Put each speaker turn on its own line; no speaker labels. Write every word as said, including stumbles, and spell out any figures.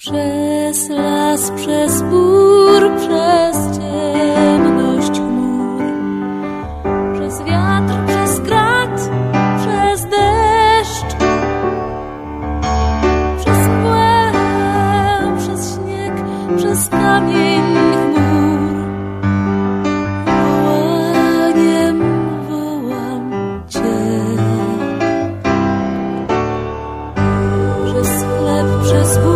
Przez las, przez bór, przez ciemność chmur, przez wiatr, przez grat, przez deszcz, przez mgłę, przez śnieg, przez kamień chmur. Wołaniem wołam Cię. Przez chleb, przez bór,